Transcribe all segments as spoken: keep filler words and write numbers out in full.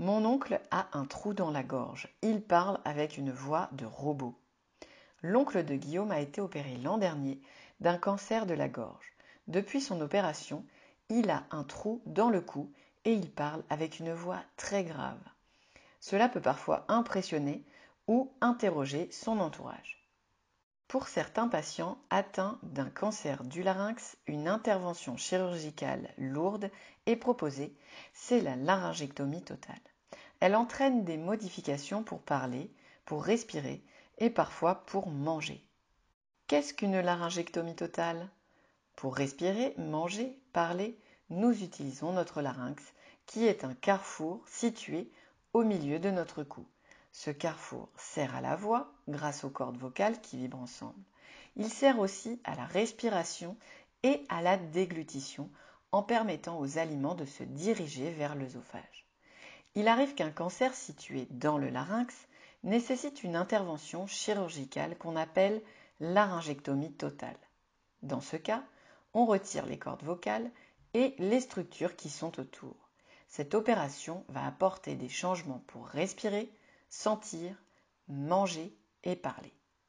Mon oncle a un trou dans la gorge. Il parle avec une voix de robot. L'oncle de Guillaume a été opéré l'an dernier d'un cancer de la gorge. Depuis son opération, il a un trou dans le cou et il parle avec une voix très grave. Cela peut parfois impressionner ou interroger son entourage. Pour certains patients atteints d'un cancer du larynx, une intervention chirurgicale lourde est proposée, c'est la laryngectomie totale. Elle entraîne des modifications pour parler, pour respirer et parfois pour manger. Qu'est-ce qu'une laryngectomie totale ? Pour respirer, manger, parler, nous utilisons notre larynx, qui est un carrefour situé au milieu de notre cou. Ce carrefour sert à la voix grâce aux cordes vocales qui vibrent ensemble. Il sert aussi à la respiration et à la déglutition en permettant aux aliments de se diriger vers l'œsophage. Il arrive qu'un cancer situé dans le larynx nécessite une intervention chirurgicale qu'on appelle laryngectomie totale. Dans ce cas, on retire les cordes vocales et les structures qui sont autour. Cette opération va apporter des changements pour respirer, sentir, manger et parler.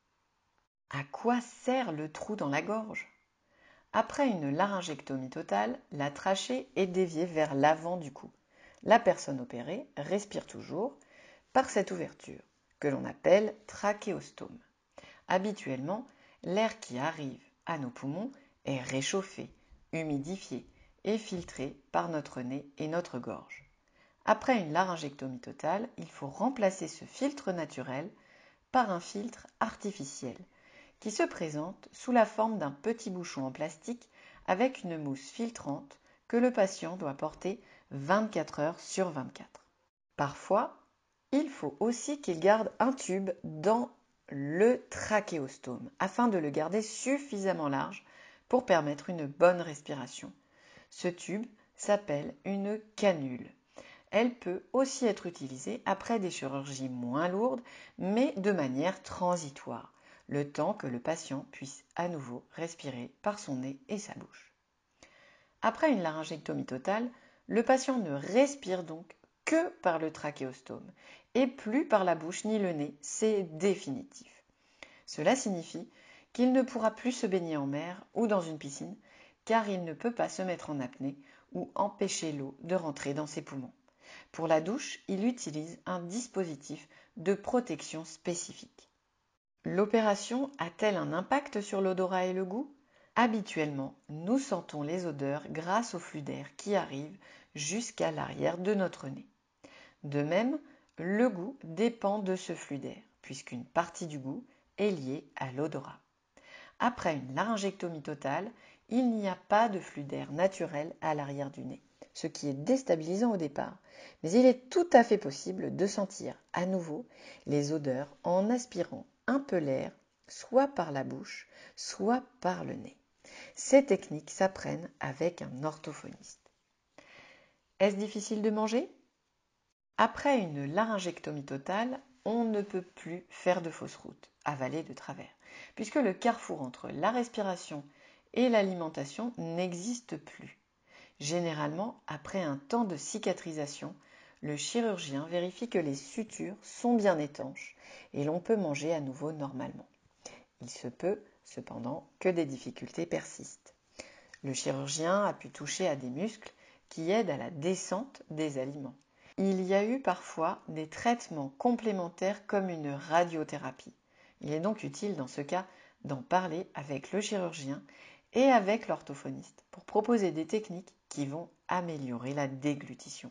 À quoi sert le trou dans la gorge ? Après une laryngectomie totale, la trachée est déviée vers l'avant du cou. La personne opérée respire toujours par cette ouverture, que l'on appelle trachéostome. Habituellement, l'air qui arrive à nos poumons est réchauffé, humidifié et filtré par notre nez et notre gorge. Après une laryngectomie totale, il faut remplacer ce filtre naturel par un filtre artificiel qui se présente sous la forme d'un petit bouchon en plastique avec une mousse filtrante que le patient doit porter vingt-quatre heures sur vingt-quatre. Parfois, il faut aussi qu'il garde un tube dans le trachéostome afin de le garder suffisamment large pour permettre une bonne respiration. Ce tube s'appelle une canule. Elle peut aussi être utilisée après des chirurgies moins lourdes, mais de manière transitoire, le temps que le patient puisse à nouveau respirer par son nez et sa bouche. Après une laryngectomie totale, le patient ne respire donc que par le trachéostome et plus par la bouche ni le nez, c'est définitif. Cela signifie qu'il ne pourra plus se baigner en mer ou dans une piscine car il ne peut pas se mettre en apnée ou empêcher l'eau de rentrer dans ses poumons. Pour la douche, il utilise un dispositif de protection spécifique. L'opération a-t-elle un impact sur l'odorat et le goût ? Habituellement, nous sentons les odeurs grâce au flux d'air qui arrive jusqu'à l'arrière de notre nez. De même, le goût dépend de ce flux d'air, puisqu'une partie du goût est liée à l'odorat. Après une laryngectomie totale, il n'y a pas de flux d'air naturel à l'arrière du nez, ce qui est déstabilisant au départ, mais il est tout à fait possible de sentir à nouveau les odeurs en aspirant un peu l'air, soit par la bouche, soit par le nez. Ces techniques s'apprennent avec un orthophoniste. Est-ce difficile de manger ? Après une laryngectomie totale, on ne peut plus faire de fausse route, avaler de travers, puisque le carrefour entre la respiration et l'alimentation n'existe plus. Généralement, après un temps de cicatrisation, le chirurgien vérifie que les sutures sont bien étanches et l'on peut manger à nouveau normalement. Il se peut, cependant, que des difficultés persistent. Le chirurgien a pu toucher à des muscles qui aident à la descente des aliments. Il y a eu parfois des traitements complémentaires comme une radiothérapie. Il est donc utile dans ce cas d'en parler avec le chirurgien et avec l'orthophoniste pour proposer des techniques qui vont améliorer la déglutition.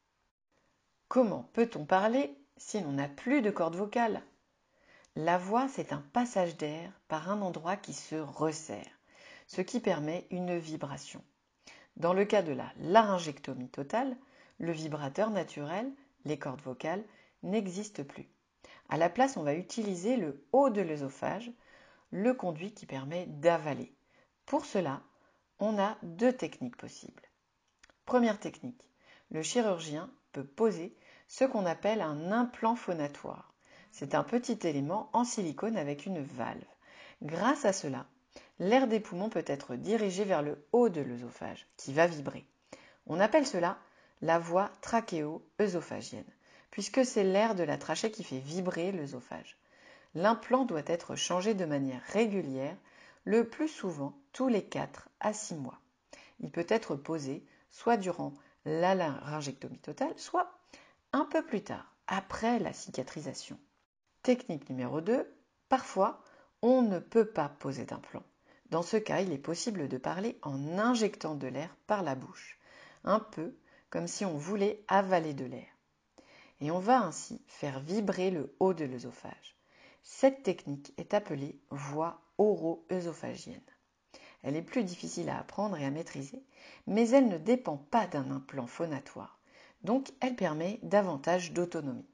Comment peut-on parler si l'on n'a plus de cordes vocales ? La voix, c'est un passage d'air par un endroit qui se resserre, ce qui permet une vibration. Dans le cas de la laryngectomie totale, le vibrateur naturel, les cordes vocales, n'existe plus. À la place, on va utiliser le haut de l'œsophage, le conduit qui permet d'avaler. Pour cela, on a deux techniques possibles. Première technique, le chirurgien peut poser ce qu'on appelle un implant phonatoire. C'est un petit élément en silicone avec une valve. Grâce à cela, l'air des poumons peut être dirigé vers le haut de l'œsophage, qui va vibrer. On appelle cela la voie trachéo-œsophagienne, puisque c'est l'air de la trachée qui fait vibrer l'œsophage. L'implant doit être changé de manière régulière, le plus souvent tous les quatre à six mois. Il peut être posé soit durant la laryngectomie totale, soit un peu plus tard, après la cicatrisation. Technique numéro deux, parfois on ne peut pas poser d'implant. Dans ce cas, il est possible de parler en injectant de l'air par la bouche, un peu comme si on voulait avaler de l'air. Et on va ainsi faire vibrer le haut de l'œsophage. Cette technique est appelée voie oro-œsophagienne. Elle est plus difficile à apprendre et à maîtriser, mais elle ne dépend pas d'un implant phonatoire, donc elle permet davantage d'autonomie.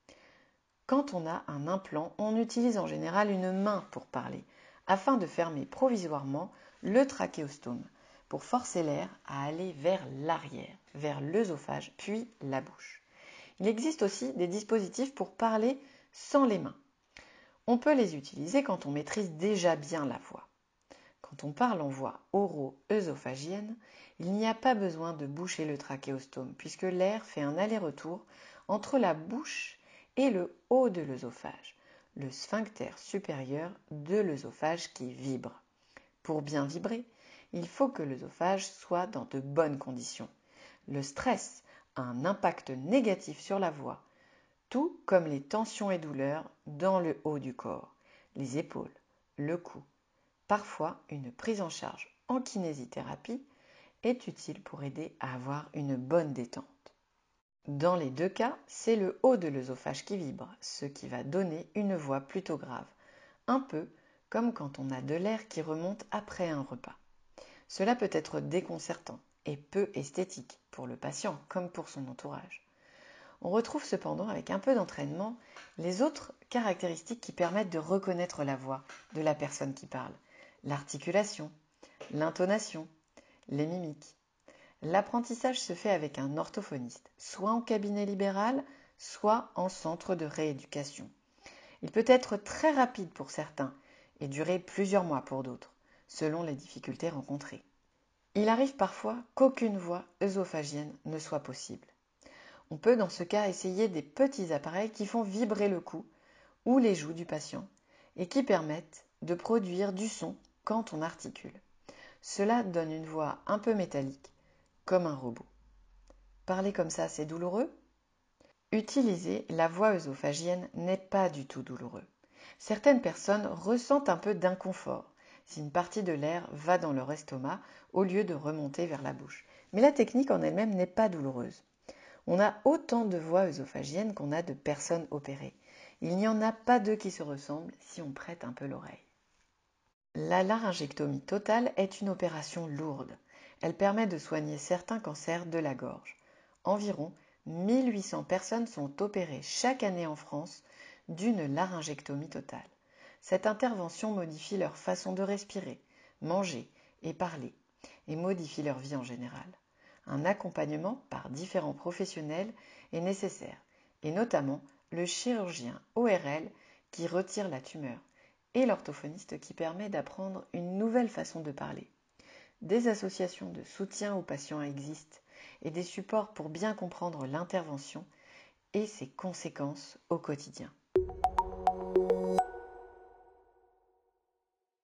Quand on a un implant, on utilise en général une main pour parler, afin de fermer provisoirement le trachéostome, pour forcer l'air à aller vers l'arrière, vers l'œsophage, puis la bouche. Il existe aussi des dispositifs pour parler sans les mains. On peut les utiliser quand on maîtrise déjà bien la voix. Quand on parle en voie oro-œsophagienne, il n'y a pas besoin de boucher le trachéostome, puisque l'air fait un aller-retour entre la bouche et le haut de l'œsophage, le sphincter supérieur de l'œsophage qui vibre. Pour bien vibrer, il faut que l'œsophage soit dans de bonnes conditions. Le stress a un impact négatif sur la voix, tout comme les tensions et douleurs dans le haut du corps, les épaules, le cou. Parfois, une prise en charge en kinésithérapie est utile pour aider à avoir une bonne détente. Dans les deux cas, c'est le haut de l'œsophage qui vibre, ce qui va donner une voix plutôt grave, un peu comme quand on a de l'air qui remonte après un repas. Cela peut être déconcertant et peu esthétique pour le patient comme pour son entourage. On retrouve cependant, avec un peu d'entraînement, les autres caractéristiques qui permettent de reconnaître la voix de la personne qui parle. L'articulation, l'intonation, les mimiques. L'apprentissage se fait avec un orthophoniste, soit en cabinet libéral, soit en centre de rééducation. Il peut être très rapide pour certains et durer plusieurs mois pour d'autres, selon les difficultés rencontrées. Il arrive parfois qu'aucune voix œsophagienne ne soit possible. On peut dans ce cas essayer des petits appareils qui font vibrer le cou ou les joues du patient et qui permettent de produire du son quand on articule. Cela donne une voix un peu métallique, comme un robot. Parler comme ça, c'est douloureux ? Utiliser la voix œsophagienne n'est pas du tout douloureux. Certaines personnes ressentent un peu d'inconfort si une partie de l'air va dans leur estomac au lieu de remonter vers la bouche. Mais la technique en elle-même n'est pas douloureuse. On a autant de voix œsophagiennes qu'on a de personnes opérées. Il n'y en a pas deux qui se ressemblent si on prête un peu l'oreille. La laryngectomie totale est une opération lourde. Elle permet de soigner certains cancers de la gorge. Environ mille huit cents personnes sont opérées chaque année en France d'une laryngectomie totale. Cette intervention modifie leur façon de respirer, manger et parler, et modifie leur vie en général. Un accompagnement par différents professionnels est nécessaire, et notamment le chirurgien O R L qui retire la tumeur et l'orthophoniste qui permet d'apprendre une nouvelle façon de parler. Des associations de soutien aux patients existent et des supports pour bien comprendre l'intervention et ses conséquences au quotidien.